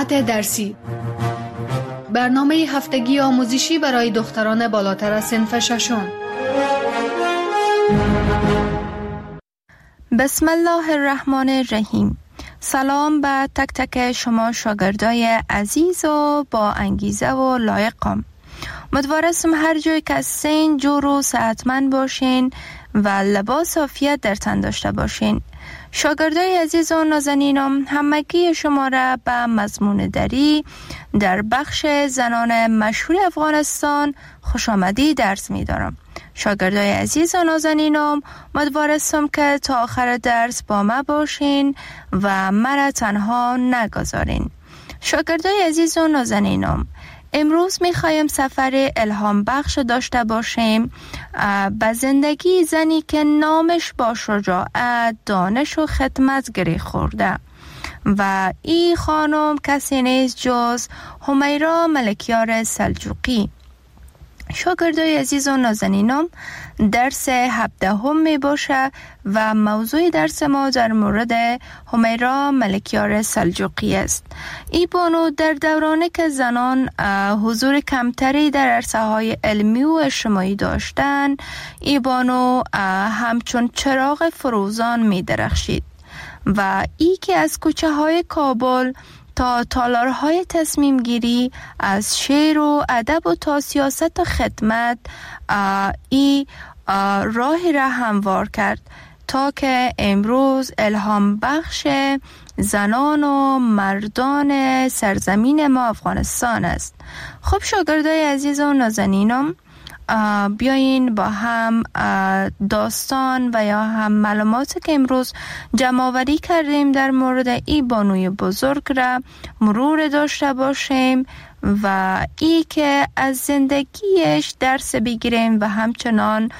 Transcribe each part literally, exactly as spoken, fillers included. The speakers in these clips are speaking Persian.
مقاطع درسی، برنامه هفتگی آموزشی برای دختران بالاتر از صنف ششم. بسم الله الرحمن الرحیم. سلام به تک تک شما شاگردای عزیز و با انگیزه و لایقم. امیدوارم هر جای که هستین جور و صحتمند باشین و لباس عافیت در تن داشته باشین. شاگردای عزیز و نازنینم، همگی شما را به مضمون دری در بخش زنان مشهور افغانستان خوش آمدی درس می دارم. شاگردای عزیز و نازنینم، امیدوارم که تا آخر درس با ما باشین و مرا تنها نگذارین. شاگردای عزیز و نازنینم، امروز میخوایم سفر الهام بخش داشته باشیم به زندگی زنی که نامش با شجاعت، دانش و خدمت گره خورده و این خانم کسی نیست جز همیرا ملکیار سلجوقی. شاگردای عزیز و نازنینم، درس هفدهم می باشه و موضوع درس ما در مورد همیرا ملکیار سلجوقی است. ای بانو در دورانی که زنان حضور کمتری در عرصه های علمی و اجتماعی داشتن، ای بانو همچون چراغ فروزان می درخشید و ای که از کوچه های کابل تا تالارهای تصمیم گیری، از شعر و ادب و تا سیاست و خدمت ای راهی را هموار کرد تا که امروز الهام بخش زنان و مردان سرزمین ما افغانستان است. خب شاگردای عزیز و نازنینم، بیاین با هم داستان و یا هم معلوماتی که امروز جمع آوری کردیم در مورد این بانوی بزرگ را مرور داشته باشیم و ای که از زندگیش درس بگیریم و همچنان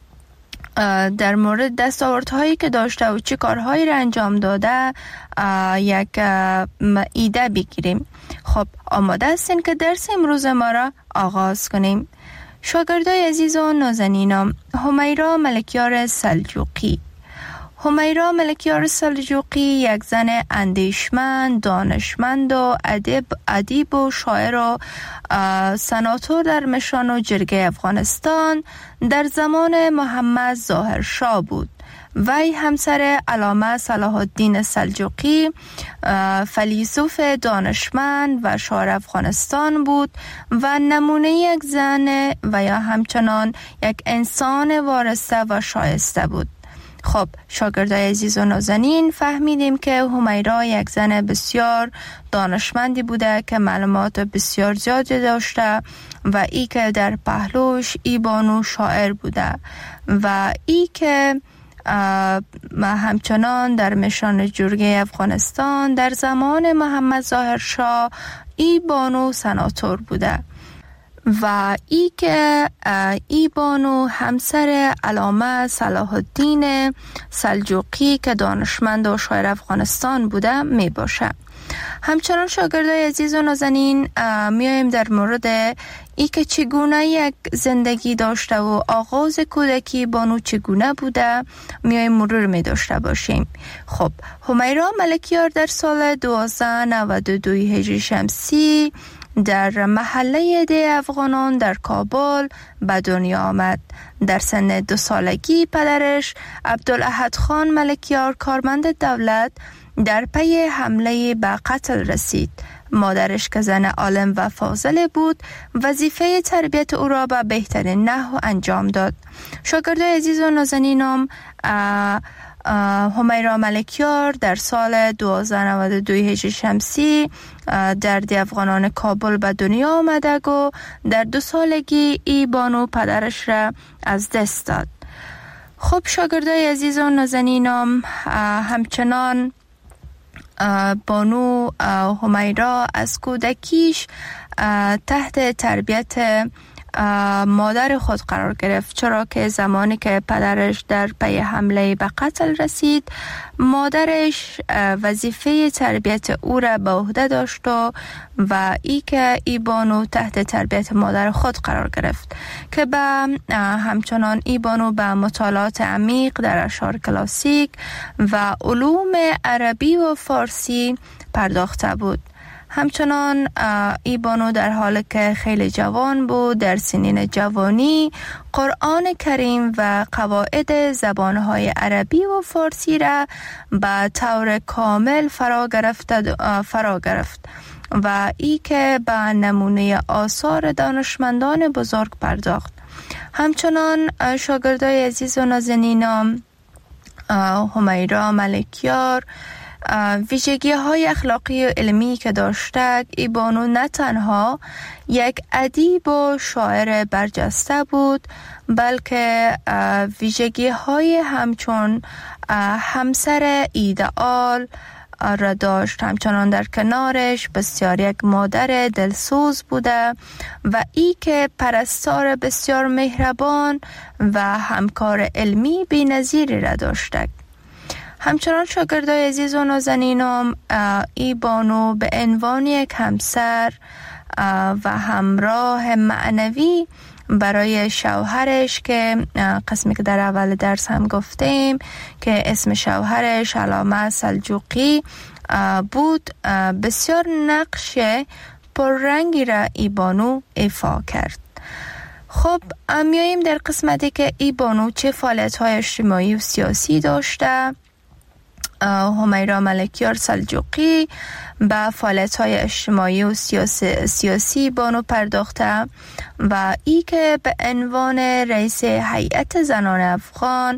در مورد دستاوردهایی که داشته و چه کارهایی را انجام داده یک ایده بگیریم. خب آماده هستین که درس امروز ما را آغاز کنیم؟ شاگردای عزیز و نازنینم، همیرا ملکیار سلجوقی. همیرا ملکیار سلجوقی یک زن اندیشمند، دانشمند و ادیب ادیب و شاعر و سناتور در مشان و جرگه افغانستان در زمان محمد ظاهر شاه بود. وی همسر علامه صلاح الدین سلجوقی فیلسوف دانشمند و شاعر افغانستان بود و نمونه یک زن و یا همچنان یک انسان وارسته و شایسته بود. خب شاگردای عزیز و نازنین، فهمیدیم که همیرا یک زن بسیار دانشمندی بوده که معلومات بسیار زیادی داشته و ای که در پهلوش ای بانو شاعر بوده و ای که همچنان در مشان جرگه افغانستان در زمان محمد ظاهر شاه ای بانو سناتور بوده و ای که ای بانو همسر علامه صلاح الدین سلجوقی که دانشمند و شاعر افغانستان بوده می باشه. همچنان شاگردای عزیز و نازنین، میایم در مورد ای که چگونه یک زندگی داشته و آغاز کودکی بانو چگونه بوده میایم مرور می داشته باشیم. خب همیرا ملکیار در سال دوازده نود و دو هجری شمسی در محله ده افغانان در کابل به دنیا آمد. در سن دو سالگی پدرش عبدالاحد خان ملکیار کارمند دولت در پی حمله به قتل رسید. مادرش که زن عالم و فاضل بود وظیفه تربیت او را به بهترین نحو انجام داد. شاگردای عزیز و نازنینم، همیرا ملکیار در سال دوازده نود و دو هجری شمسی در ده افغانان کابل به دنیا آمده و در دو سالگی ای بانو پدرش را از دست داد. خب شاگردای عزیز و نازنینم، همچنان بانو همیرا از کودکیش تحت تربیت مادر خود قرار گرفت، چرا که زمانی که پدرش در پی حمله به قتل رسید، مادرش وظیفه تربیت او را به عهده داشت و ای که ای بانو تحت تربیت مادر خود قرار گرفت که به همچنان ای بانو به مطالعات عمیق در اشعار کلاسیک و علوم عربی و فارسی پرداخته بود. همچنان ای بانو در حالی که خیلی جوان بود در سنین جوانی قرآن کریم و قواعد زبانهای عربی و فارسی را به طور کامل فرا گرفت فرا گرفت و ای که به نمونه آثار دانشمندان بزرگ پرداخت. همچنان شاگردای عزیز و نازنینم همیرا ملکیار ویژگی های اخلاقی و علمی که داشته، ای بانو نه تنها یک ادیب و شاعر برجسته بود بلکه ویژگی های همچون همسر ایدئال را داشت. همچنان در کنارش بسیار یک مادر دلسوز بوده و ای که پرستار بسیار مهربان و همکار علمی بی‌نظیری را داشته. همچنان شاگردای عزیز و نازنینم ای بانو به عنوان یک همسر و همراه معنوی برای شوهرش که قسمی که در اول درس هم گفتیم که اسم شوهرش علامه سلجوقی بود بسیار نقش پررنگی را ای بانو ایفا کرد. خب میاییم در قسمتی که ای بانو چه فعالیت‌های اجتماعی و سیاسی داشته. همیرا ملکیار سلجوقی به فعالیت‌های اجتماعی و سیاسی, سیاسی بانو پرداخته و ای که به عنوان رئیس هیئت زنان افغان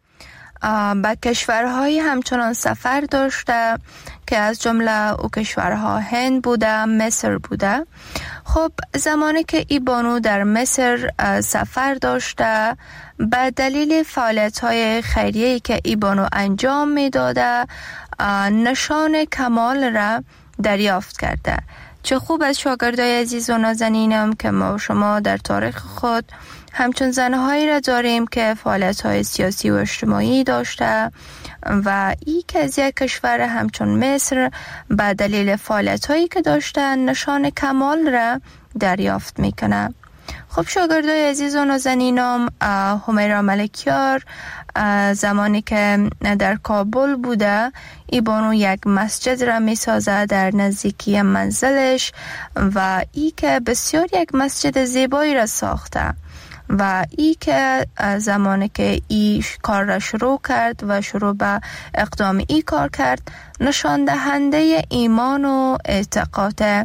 به کشورهای همچنان سفر داشته که از جمله او کشورها هند بوده، مصر بوده. خب زمانی که ای بانو در مصر سفر داشته به دلیل فعالیت‌های خیریه‌ای که ای بانو انجام می‌داده نشان کمال را دریافت کرده. چه خوب از شاگردای عزیز و نازنینم که ما و شما در تاریخ خود همچون زنهایی را داریم که فعالیت‌های سیاسی و اجتماعی داشته و ای که از یک کشور همچون مصر به دلیل فعالیت‌هایی که داشته نشان کمال را دریافت میکنه. خب شاگردای عزیز و نازنینم همیرا ملکیار زمانی که در کابل بوده ای بانو یک مسجد را می سازه در نزدیکی منزلش و ای که بسیار یک مسجد زیبایی را ساخته و ای که زمانی که ای کار را شروع کرد و شروع به اقدام ای کار کرد نشان دهنده ایمان و اعتقاد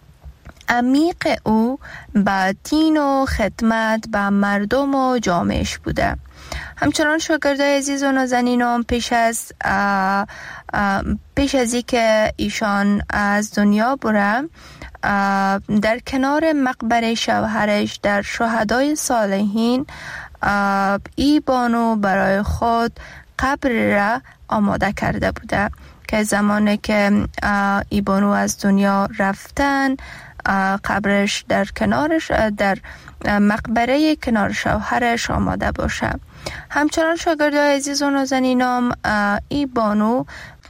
عمیق او به دین و خدمت به مردم و جامعهش بوده. همچنان شاگردای عزیز و نازنینم پیش از اه اه پیش از ای که ایشان از دنیا بره در کنار مقبره شوهرش در شهدای صالحین ای بانو برای خود قبر را آماده کرده بوده که زمانی که ای بانو از دنیا رفتن قبرش در کنارش در مقبره کنار شوهرش آماده باشه. همچنان شاگردای عزیز و نازنینم ای بانو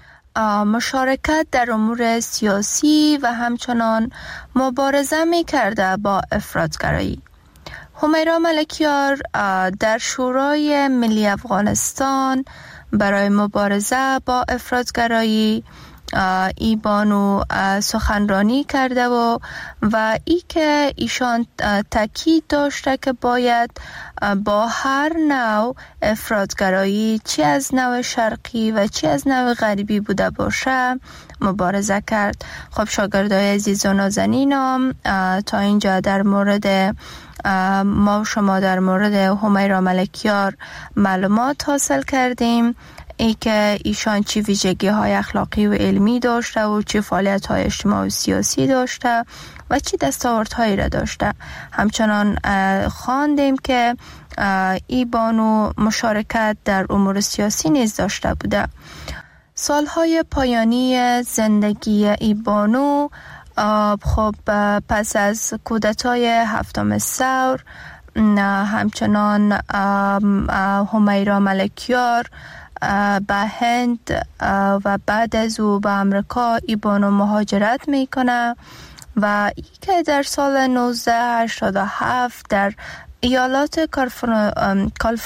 مشارکت در امور سیاسی و همچنان مبارزه می کرده با افراطگرایی. همیرا ملکیار در شورای ملی افغانستان برای مبارزه با افراطگرایی ای بانو سخنرانی کرده و و ای که ایشان تاکید داشته که باید با هر نوع افراطگرایی چی از نوع شرقی و چی از نوع غربی بوده باشه مبارزه کرد. خب شاگردای عزیز و نازنینم تا اینجا در مورد ما شما در مورد همیرا ملکیار معلومات حاصل کردیم، ای که ایشان چی ویژگی های اخلاقی و علمی داشته و چی فعالیت های اجتماعی و سیاسی داشته و چی دستاوردهایی را داشته. همچنان خواندیم که ای بانو مشارکت در امور سیاسی نیز داشته بوده. سالهای پایانی زندگی ای بانو خب پس از کودتای هفتم ثور همچنان همیرا ملکیار به هند و بعد از او به امریکا ای بانو مهاجرت میکنه و ای که در سال نوزده هشتاد و هفت در ایالات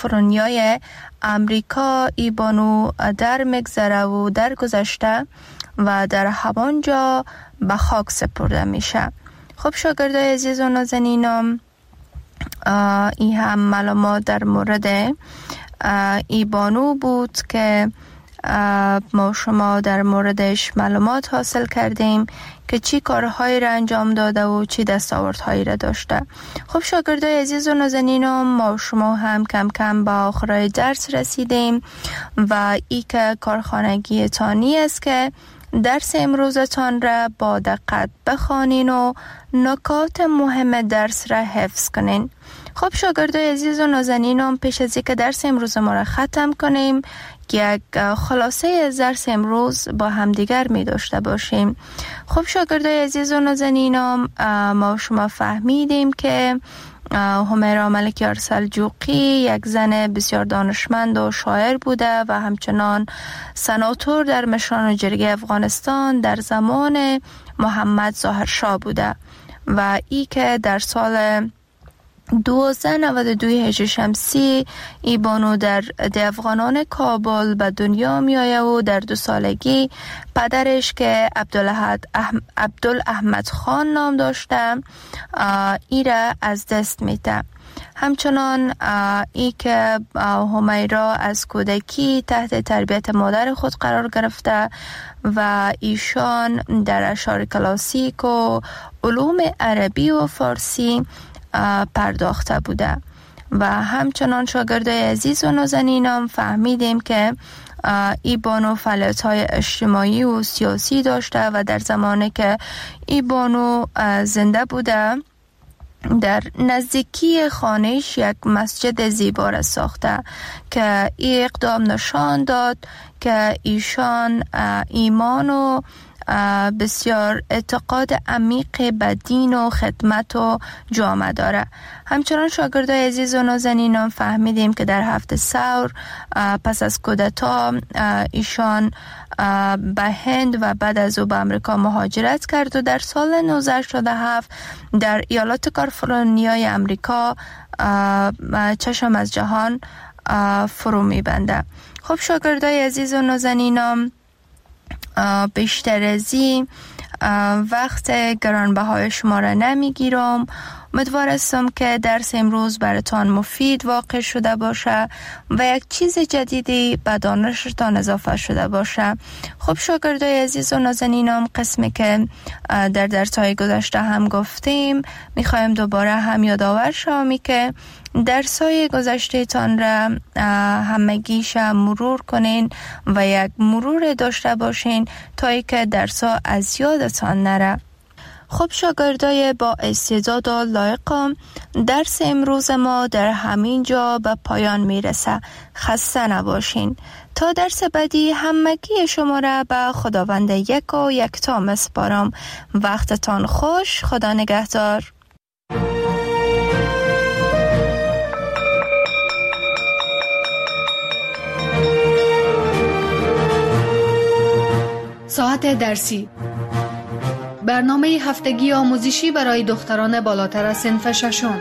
کالیفرنیای امریکا ای بانو در مگذره و در گذشته و در همانجا به خاک سپرده میشه. خب شاگردای عزیز و نازنینم، این هم معلومات در مورد ای بانو بود که ما شما در موردش معلومات حاصل کردیم که چی کارهایی را انجام داده و چی دستاوردهایی را داشته. خب شاگردای عزیز و نازنینم، ما شما هم کم کم با آخرای درس رسیدیم و ای که کارخانگی تانی است که درس امروزتان را با دقت بخوانین و نکات مهم درس را حفظ کنین. خب شاگردای عزیز و نازنینم، پیش از اینکه درس امروز ما را ختم کنیم، یک خلاصه از درس امروز با همدیگر می داشته باشیم. خب شاگردای عزیز و نازنینم، ما شما فهمیدیم که همیرا ملکیار سلجوقی یک زن بسیار دانشمند و شاعر بوده و همچنان سناتور در مشران جرگه افغانستان در زمان محمد ظاهر شاه بوده و ای که در سال دوازده نود و دو هجری شمسی ای بانو در ده افغانان کابل به دنیا می آید و در دو سالگی پدرش که عبدالاحمد خان نام داشته ای را از دست میده. همچنان ای که همیرا از کودکی تحت تربیت مادر خود قرار گرفته و ایشان در اشعار کلاسیک و علوم عربی و فارسی پرداخته بوده و همچنان شاگردای عزیز و نازنینم فهمیدیم که ای بانو فعالیت‌های اجتماعی و سیاسی داشته و در زمانی که ای بانو زنده بوده در نزدیکی خانهش یک مسجد زیبا را ساخته که ای اقدام نشان داد که ایشان ایمان و بسیار اعتقاد عمیق به دین و خدمت و جامعه داره. همچنان شاگردای عزیز و نازنینم فهمیدیم که در هفته ثور پس از کودتا ایشان به هند و بعد از او به امریکا مهاجرت کرد و در سال نوزده هشتاد و هفت در ایالات کالیفرنیای امریکا چشم از جهان فرو میبنده. خب شاگردای عزیز و نازنینم، بیشتر از این وقت گرانبهای شما را نمیگیرم. امیدوار هستم که درس امروز براتان مفید واقع شده باشه و یک چیز جدیدی به دانشتان اضافه شده باشه. خب شاگردای عزیز و نازنینم، قسمی که در درس‌های گذشته هم گفتیم میخوایم دوباره هم یادآور شوم که درس‌های گذشته تان را همگیش مرور کنین و یک مرور داشته باشین تا اینکه درس‌ها از یادتان نره. خب شاگردای با استعداد و لایقم، درس امروز ما در همین جا به پایان میرسه. خسته نباشین. تا درس بعدی همگی شما را به خداوند یک و یکتا میسپارم. وقتتان خوش. خدا نگهدار. ساعت درسی، برنامه هفتگی آموزشی برای دختران بالاتر از صنف ششم.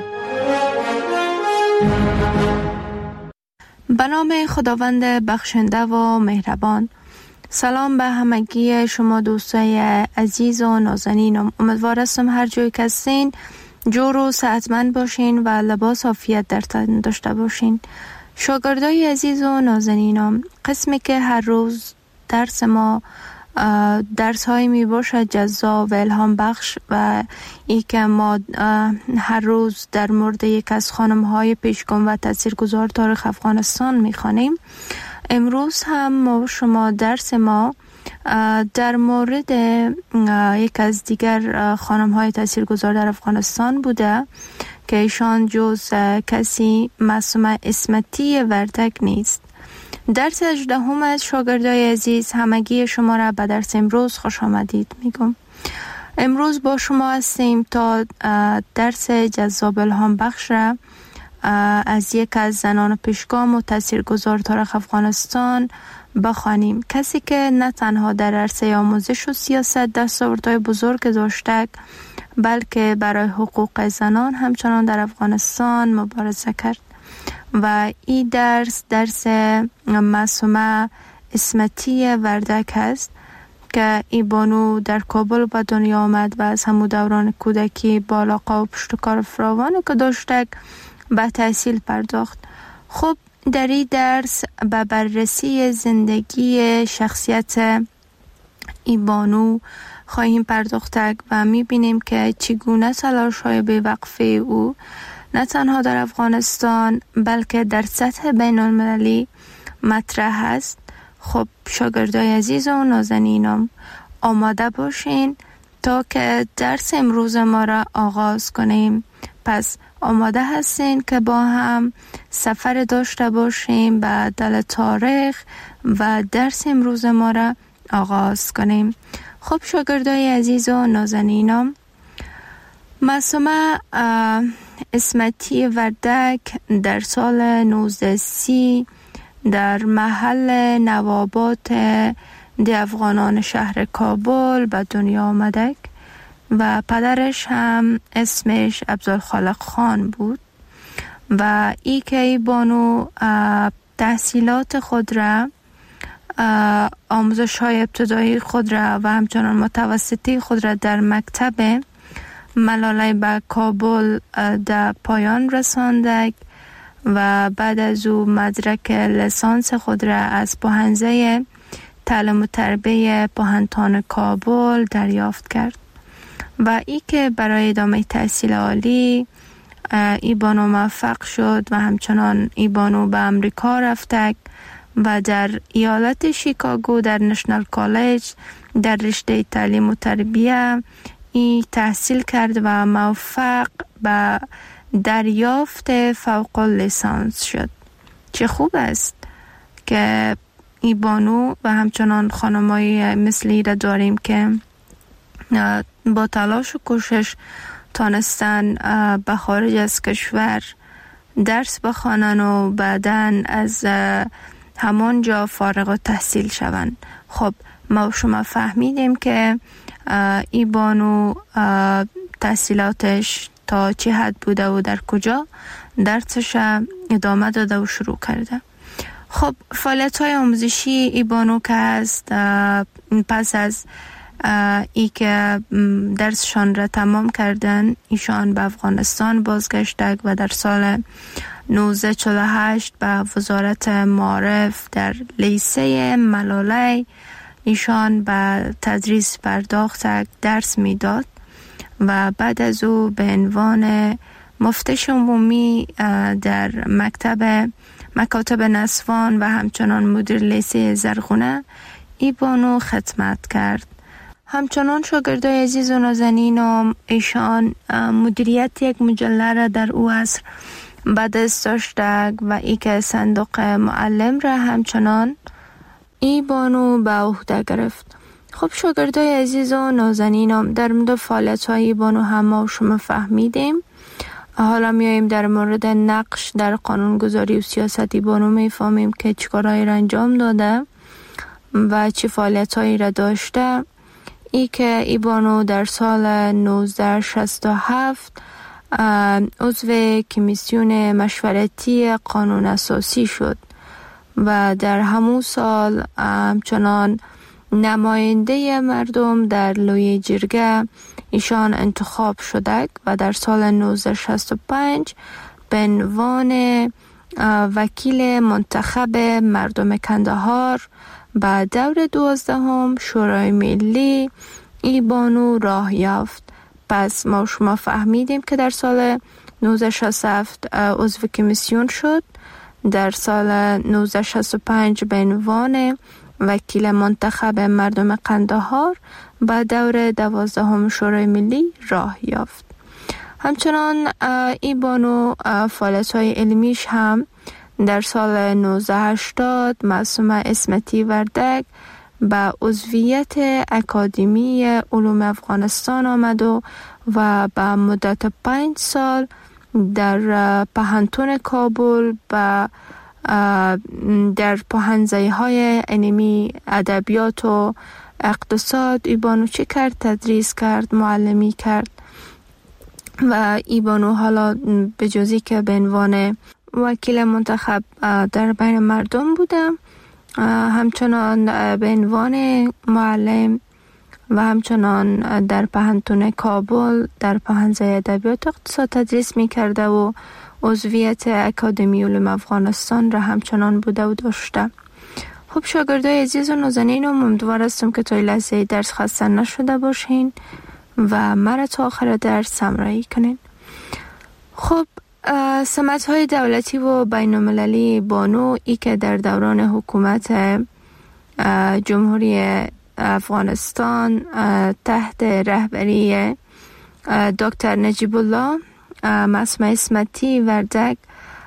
به نام خداوند بخشنده و مهربان. سلام به همگی شما دوستای عزیز و نازنینم. امیدوار هستم هر جایی که هستین جور و صحتمند باشین و لباس عافیت در تن داشته باشین. شاگردای عزیز و نازنینم، قسمی که هر روز درس ما درس های می باشد جذاب و الهام بخش و ای که ما هر روز در مورد یک از خانم های پیشگام و تاثیرگذار تاریخ افغانستان می خوانیم. امروز هم ما شما درس ما در مورد یک از دیگر خانم های تاثیرگذار در افغانستان بوده که ایشان جز کسی معصومه اسمتی وردک نیست. درس هجدهم از شاگردای عزیز، همگی شما را به درس امروز خوش آمدید میگم. امروز با شما هستیم تا درس جذاب الهام بخش را از یک از زنان پیشگام و تاثیرگذار تاریخ افغانستان بخوانیم. کسی که نه تنها در عرصه آموزش و سیاست دستاوردهای بزرگ داشته، بلکه برای حقوق زنان همچنان در افغانستان مبارزه کرد و این درس درس معصومه اسمتی وردک است که ای بانو در کابل به دنیا آمد و از همون دوران کودکی با علاقه و پشتکار فراوانی که داشتک به تحصیل پرداخت. خب در این درس به بررسی زندگی شخصیت ای بانو خواهیم پرداختک و میبینیم که چگونه تلاش های بی‌وقفه او نه تنها در افغانستان بلکه در سطح بین المللی مطرح است. خب شاگردای عزیز و نازنینم آماده باشین تا که درس امروز ما را آغاز کنیم. پس آماده هستین که با هم سفر داشته باشیم به دل تاریخ و درس امروز ما را آغاز کنیم. خب شاگردای عزیز و نازنینم، معصومه اسمتی وردک در سال نوزده سی در محل نوابات دی افغانان شهر کابل به دنیا آمدک و پدرش هم اسمش عبدالخالق خان بود و ای که ای بانو تحصیلات خود را، آموزش های ابتدایی خود را و همچنان متوسطی خود را در مکتب ملاله به کابل در پایان رساندک و بعد از او مدرک لیسانس خود را از پوهنځی تعلیم و تربیه پوهنتون کابل دریافت کرد و ای که برای ادامه تحصیل عالی ای بانو موفق شد و همچنان ای بانو به امریکا رفتک و در ایالت شیکاگو در نشنال کالج در رشته تعلیم و تربیه ای تحصیل کرد و موفق به دریافت فوق لیسانس شد. چه خوب است که ای بانو و همچنان خانمایی مثلی را داریم که با تلاش و کوشش تانستن به خارج از کشور درس بخوانن و بعداً از همان جا فارغ التحصیل شوند. خب ما شما فهمیدیم که ای بانو تحصیلاتش تا چه حد بوده و در کجا درسش ادامه داده و شروع کرده. خب فعالیت های آموزشی ای بانو که هست، پس از ای که درسشان را تمام کردن ایشان به افغانستان بازگشتند و در سال نوزده چهل و هشت به وزارت معارف در لیسه ملاله ایشان به تدریس پرداختند، درس میداد و بعد از او به عنوان مفتش عمومی در مکتب مکاتب نسوان و همچنان مدیر لیسه زرغونه ای بانو خدمت کرد. همچنان شاگردای عزیز و نازنینم ایشان مدیریت یک مجله را در او عصر به دست داشتند و ای که صندوق معلم را همچنان ای بانو به عهده گرفت. خب شاگردای عزیز و نازنینم در مورد فعالیت های ای بانو هم ما شما فهمیدیم. حالا میاییم در مورد نقش در قانونگذاری و سیاست ای بانو میفهمیم که چیکارهایی را انجام داده و چه فعالیت هایی را داشته. ای که ای بانو در سال نوزده شصت و هفت عضو کمیسیون مشورتی قانون اساسی شد و در همون سال همچنان نماینده مردم در لوی جرگه ایشان انتخاب شده و در سال نوزده شصت و پنج به عنوان وکیل منتخب مردم کندهار به دور دوازدهم شورای ملی ای بانو راه یافت. پس ما شما فهمیدیم که در سال نوزده شصت و هفت عضو کمیسیون شد، در سال نوزده شصت و پنج به عنوان وکیل منتخب مردم قندهار به دور دوازدهم شورای ملی راه یافت. همچنان ای بانو فعالیت‌های علمیش هم در سال نوزده هشتاد معصومه اسمتی وردک به عضویت اکادمی علوم افغانستان آمد و و به مدت پنج سال در پوهنتون کابل و در پوهنځی های علمی ادبیات و اقتصاد ای بانو چه کرد؟ تدریس کرد، معلمی کرد و ای بانو حالا به جزی که به عنوان وکیل منتخب در بین مردم بودم، همچنان به عنوان معلم و همچنان در پهنتون کابل در پهنزه ادبیات اقتصاد تدریس می کرده و عضویت اکادمی علوم افغانستان را همچنان بوده و داشته. خب شاگردای عزیز و نازنین، امیدوار هستم که تا لحظه درس خسته نشده باشین و مرا تا آخر درس همراهی کنین. خب سمت‌های دولتی و بین‌المللی بانو ای که در دوران حکومت جمهوری افغانستان تحت رهبری دکتر نجیب الله معصومه اسمتی وردک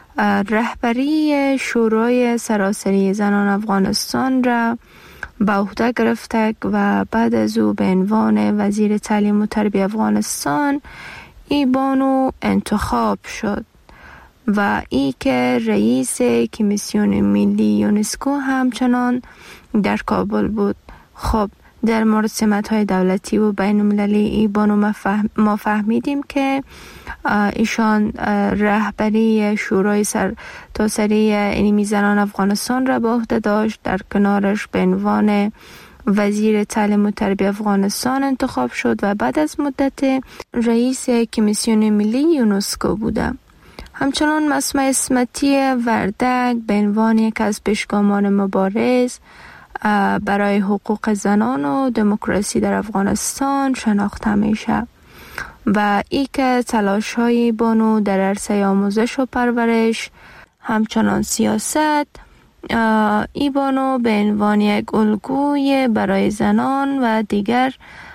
رهبری شورای سراسری زنان افغانستان را به عهده گرفته و بعد از او به عنوان وزیر تعلیم و تربیت افغانستان ای بانو انتخاب شد و ای که رئیس کمیسیون ملی یونسکو همچنان در کابل بود. خب در مورد سمت‌های دولتی و بین‌المللی ای بانو ما فهمیدیم که ایشان رهبری شورای سرتاسری علمی زنان افغانستان را به عهده داشت. در کنارش به عنوان وزیر تعلیم و تربیت افغانستان انتخاب شد و بعد از مدت رئیس کمیسیون ملی یونسکو بوده. همچنان معصومه اسمتی وردک به عنوان یک از پیشگامان مبارز برای حقوق زنان و دموکراسی در افغانستان شناخته میشه و ای که تلاش های بانو در عرصه آموزش و پرورش همچنان سیاست ای بانو به عنوان یک الگوی برای زنان و دیگر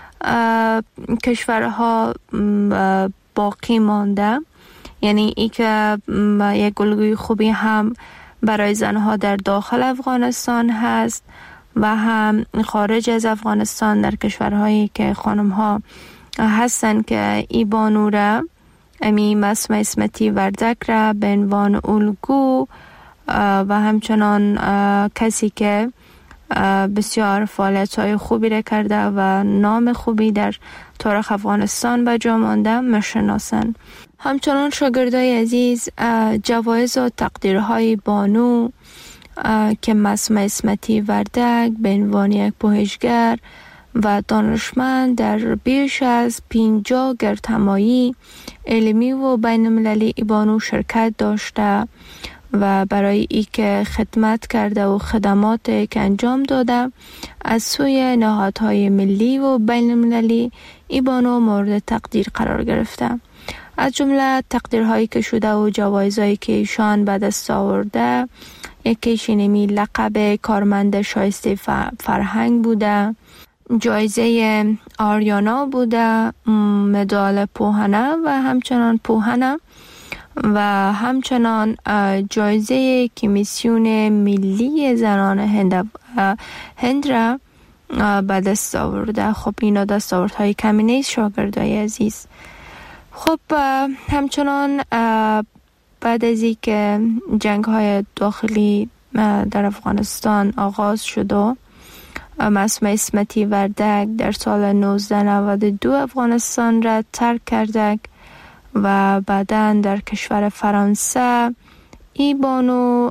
کشورها باقی مانده. یعنی ای که یک الگوی خوبی هم برای زنها در داخل افغانستان هست و هم خارج از افغانستان در کشورهایی که خانم‌ها هستن که ای بانو را امی معصومه اسمتی وردک را به عنوان الگو و همچنان کسی که بسیار فعالیت‌های خوبی را کرده و نام خوبی در تاریخ افغانستان به جا مانده میشناسند. همچنان شاگردای عزیز جوایز و تقدیرهای بانو که معصومه اسمتی وردک به عنوان یک پژوهشگر و دانشمند در بیش از پنجاه گردهمایی علمی و بین‌المللی بانو شرکت داشته و برای ای که خدمت کرده و خدمات که انجام داده از سوی نهادهای ملی و بین‌المللی ای بانو مورد تقدیر قرار گرفته. از جمله تقدیرهایی که شده و جوایزهایی که ایشان به دست آورده یکیش اینمی لقب کارمند شایسته فرهنگ بوده، جایزه آریانا بوده، مدال پوهنه و همچنان پوهنه و همچنان جایزه کمیسیون ملی زنان هند هند را به دست آورده. خب اینا دستاوردهای کمی نیست شاگردای عزیز. خب همچنان بعد از این که جنگ های داخلی در افغانستان آغاز شد و معصومه اسمتی وردک در سال نوزده نود و دو افغانستان را ترک کرده و بعداً در کشور فرانسه ای بانو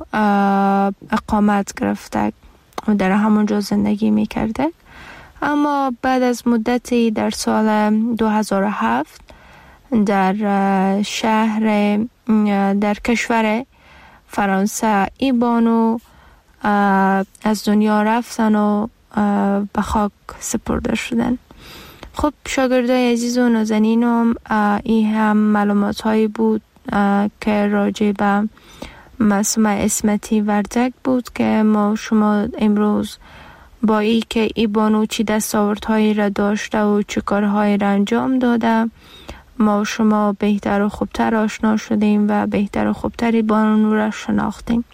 اقامت گرفته و در همونجا زندگی می کرده. اما بعد از مدتی در سال دو هزار و هفت در شهر در کشور فرانسه ای بانو از دنیا رفتن و به خاک سپرده شدن. خب شاگردای عزیز و نازنینم، این هم معلومات هایی بود که راجع به معصومه اسمتی وردک بود که ما شما امروز با ای که ای بانو چی دستاوردهایی را داشته و چه کارهایی را انجام داده ما شما بهتر و خوبتر آشنا شدیم و بهتر و خوبتری بانو را شناختیم.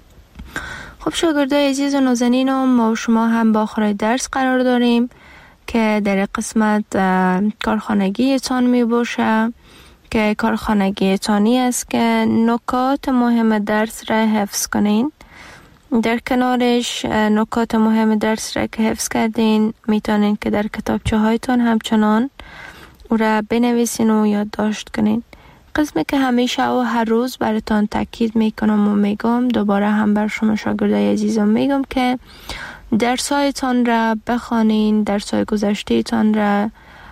خب شاگردای عزیز و نازنینم، ما شما هم با آخر درس قرار داریم که در قسمت کارخانگی تان می باشه که کارخانگی تانی است که نکات مهم درس را حفظ کنین. در کنارش نکات مهم درس را که حفظ کردین میتونین که در کتابچه هایتان همچنان او را بنویسین و یادداشت کنین. قسمی که همیشه و هر روز براتان تاکید میکنم و میگم، دوباره هم بر شما شاگردای عزیزم میگم که درسایتان را بخوانین، درسای گذشتهتان را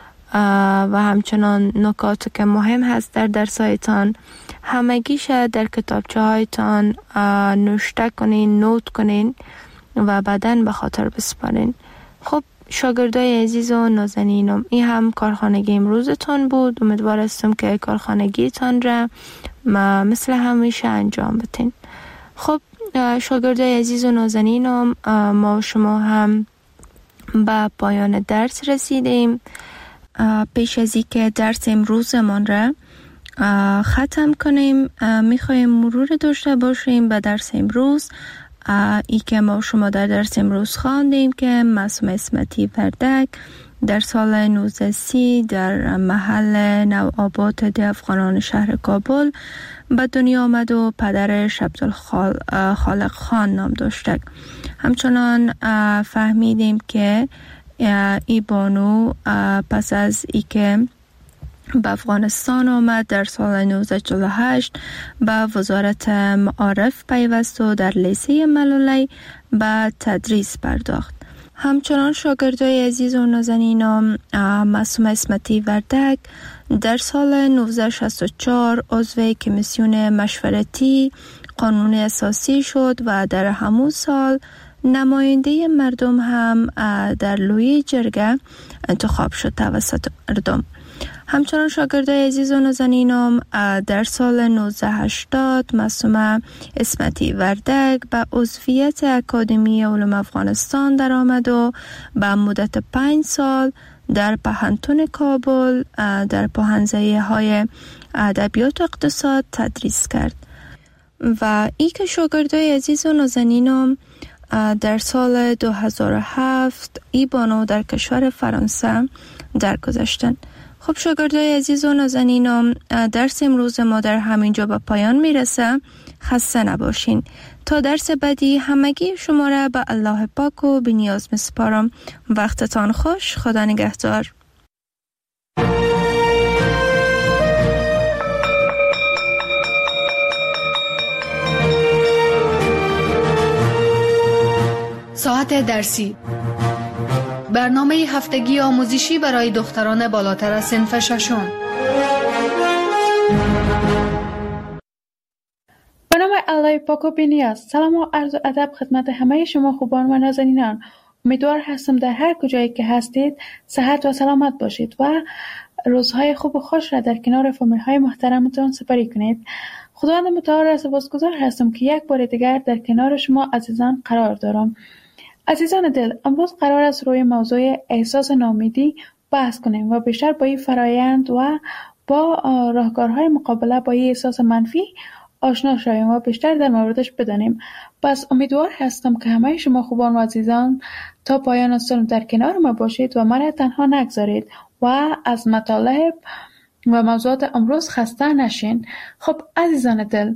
و همچنان نکاتی که مهم هست در درسایتان همگیش در کتابچه هایتان نوشته کنین، نوت کنین و بعداً به خاطر بسپارین. خب شاگردای عزیز و نازنینم، این هم کارخانگی امروزتان بود. امیدوار هستم که کارخانگیتان را مثل همیشه انجام بدین. خب شاگردای عزیز و نازنینم، ما شما هم به پایان درس رسیدیم. پیش از اینکه درس امروزمان را ختم کنیم میخوایم مرور داشته باشیم به درس امروز. ای که ما شما در درس امروز خواندیم که معصومه اسمتی وردک در سال نوزده سی در محل نوآباد دی افغانان شهر کابل به دنیا آمد و پدرش عبدالخالق خان نام داشته. همچنان فهمیدیم که ای بانو پس از ای که به افغانستان آمد در سال نوزده چهل و هشت به وزارت معارف پیوست و در لیسه ملولی به تدریس پرداخت. همچنان شاگردای عزیز و نازنینم، معصومه اسمتی وردک در سال نوزده شصت و چهار عضو کمیسیون مشورتی قانون اساسی شد و در همون سال نماینده مردم هم در لوی جرگه انتخاب شد توسط مردم. همچنان شاگردای عزیز و نازنینم در سال نوزده هشتاد معصومه اسمتی وردک به عضویت اکادمی علوم افغانستان در آمد و به مدت پنج سال در پهنتون کابل در پوهنځی های ادبیات و اقتصاد تدریس کرد. و ای که شاگردای عزیز و نازنینم در سال دو هزار و هفت ای بانو در کشور فرانسه درگذشتند. خب شاگردای عزیز و نازنینم، درس امروز ما در همینجا به پایان میرسه. خسته نباشین. تا درس بعدی همگی شما را به الله پاک و بی‌نیاز میسپارم. وقتتان خوش. خدا نگهدار. ساعت درسی، برنامه هفتگی آموزشی برای دختران بالاتر از صنف ششم. به نام الله پاک و بی‌نیاز. سلام و عرض و ادب خدمت همه شما خوبان و نازنینان. امیدوار هستم در هر کجایی که هستید صحت و سلامت باشید و روزهای خوب و خوش را در کنار فامیل های محترمتان سپری کنید. خداوند متعال را سپاسگزار هستم که یک بار دیگر در کنار شما عزیزان قرار دارم. عزیزان دل، امروز قرار است روی موضوع احساس ناامیدی بحث کنیم و بیشتر با این فرایند و با راهکارهای مقابله با این احساس منفی آشنا شویم و بیشتر در موردش بدانیم. پس امیدوار هستم که همه شما خوبان و عزیزان تا پایان السلام در کنار ما باشید و مرا تنها نگذارید و از مطالب و موضوعات امروز خسته نشین. خب عزیزان دل،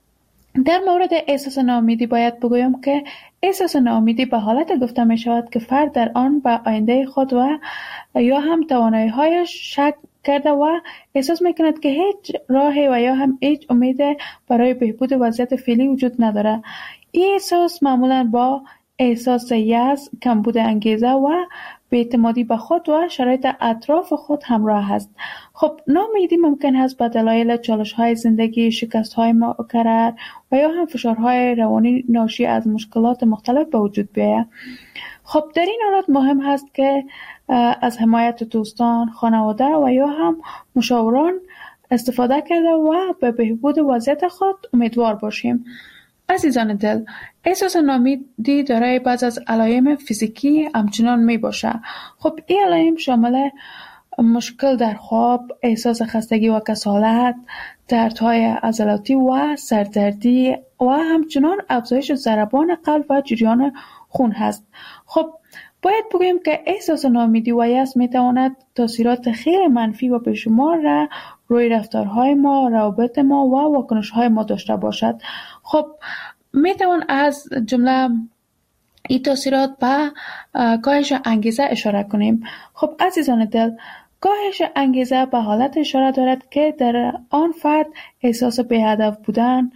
در مورد احساس ناامیدی باید بگویم که احساس ناامیدی به حالت گفته می شود که فرد در آن به آینده خود و یا هم توانایی هایش شک کرده و احساس می کند که هیچ راهی و یا هم هیچ امید برای بهبود وضعیت فعلی وجود نداره. این احساس معمولا با احساس یأس، کمبود انگیزه و بی‌اعتمادی به خود و شرایط اطراف خود همراه است. خب ناامیدی ممکن است به دلایل چالش‌های زندگی، شکست‌های مکرر و یا هم فشارهای روانی ناشی از مشکلات مختلف به وجود بیاید. خب در این حالت مهم است که از حمایت دوستان، خانواده و یا هم مشاوران استفاده کرده و به بهبود وضعیت خود امیدوار باشیم. عزیزان دل، احساس ناامیدی دارای بعض از علائم فیزیکی همچنان می باشه. خب این علائم شامل مشکل در خواب، احساس خستگی و کسالت، دردهای عضلاتی و سردردی و همچنان افزایش ضربان قلب و جریان خون هست. خب باید بگویم که احساس ناامیدی و یأس می تواند تاثیرات خیلی منفی و بیشمار را روی رفتارهای ما، روابط ما و واکنش‌های ما داشته باشد. خب می توان از جمله این تاثیرات به کاهش انگیزه اشاره کنیم. خب عزیزان دل، کاهش انگیزه به حالت اشاره دارد که در آن فرد احساس بی‌هدف بودن،